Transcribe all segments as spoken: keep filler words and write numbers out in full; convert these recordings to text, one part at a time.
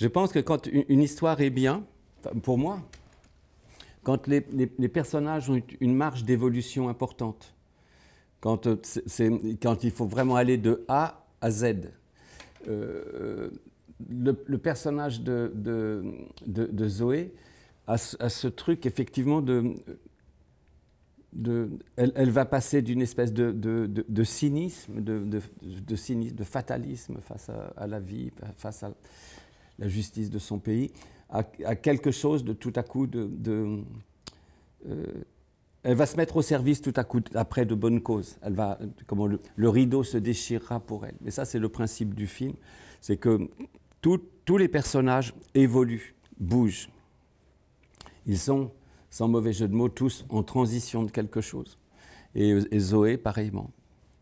Je pense que quand une, une histoire est bien, pour moi, quand les, les, les personnages ont une marge d'évolution importante, quand, c'est, c'est, quand il faut vraiment aller de A à Z, euh, le, le personnage de, de, de, de Zoé a, a ce truc effectivement de... De, elle, elle va passer d'une espèce de, de, de, de cynisme, de, de, de cynisme, de fatalisme face à, à la vie, face à la justice de son pays, à, à quelque chose de tout à coup de... de euh, elle va se mettre au service tout à coup après de bonnes causes. Elle va, comment le, le rideau se déchirera pour elle. Mais ça, c'est le principe du film, c'est que tout, tous les personnages évoluent, bougent. Ils sont, sans mauvais jeu de mots, tous en transition de quelque chose. Et, et Zoé, pareillement.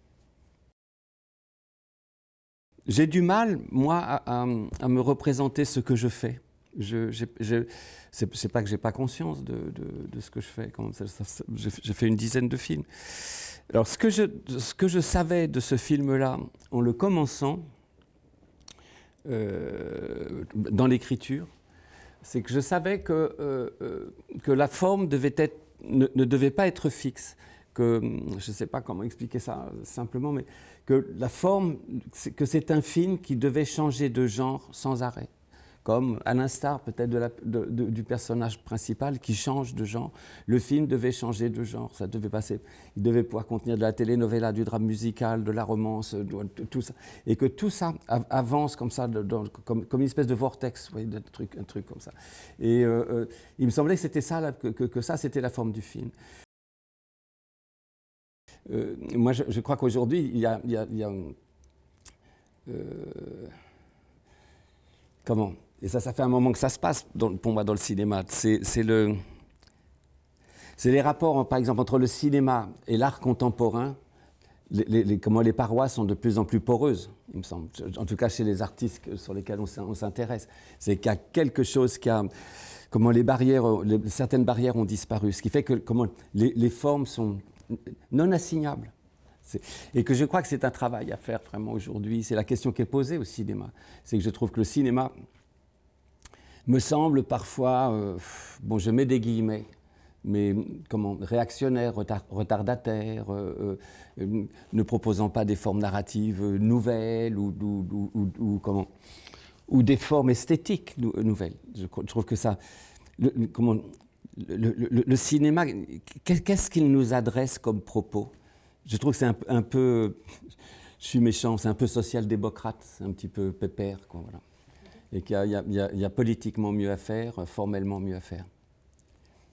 J'ai du mal, moi, à, à, à me représenter ce que je fais. Je, je, je, c'est, c'est pas que j'ai pas conscience de, de, de ce que je fais. Quand ça, ça, ça, j'ai, j'ai fait une dizaine de films. Alors, ce que je, ce que je savais de ce film-là, en le commençant, euh, dans l'écriture, c'est que je savais que, euh, euh, que la forme devait être, ne, ne devait pas être fixe. Que, je ne sais pas comment expliquer ça simplement, mais que la forme, c'est, que c'est un film qui devait changer de genre sans arrêt. Comme à l'instar peut-être de la, de, de, du personnage principal qui change de genre. Le film devait changer de genre, ça devait passer, il devait pouvoir contenir de la telenovela, du drame musical, de la romance, de, de, tout ça. Et que tout ça avance comme ça, de, de, comme, comme une espèce de vortex, vous voyez, de truc, un truc comme ça. Et euh, euh, il me semblait que c'était ça, là, que, que, que ça c'était la forme du film. Euh, moi, je, je crois qu'aujourd'hui, il y a... Il y a, il y a euh, comment ? Et ça, ça fait un moment que ça se passe dans, pour moi dans le cinéma. C'est, c'est, le, c'est les rapports, par exemple, entre le cinéma et l'art contemporain. Les, les, les, comment les parois sont de plus en plus poreuses, il me semble. En tout cas, chez les artistes sur lesquels on, on s'intéresse. C'est qu'il y a quelque chose qui a... Comment les barrières, les, certaines barrières ont disparu. Ce qui fait que comment, les, les formes sont non assignables. C'est, et que je crois que c'est un travail à faire vraiment aujourd'hui. C'est la question qui est posée au cinéma. C'est que je trouve que le cinéma me semble parfois, euh, bon, je mets des guillemets, mais comment, réactionnaire, retard, retardataire, euh, euh, ne proposant pas des formes narratives nouvelles ou, ou, ou, ou, comment, ou des formes esthétiques nou- nouvelles. Je, je trouve que ça, le, le, comment, le, le, le cinéma, qu'est-ce qu'il nous adresse comme propos ? Je trouve que c'est un, un peu, je suis méchant, c'est un peu social-démocrate, c'est un petit peu pépère, quoi, voilà. Et qu'il y a, il y a, il y a politiquement mieux à faire, formellement mieux à faire.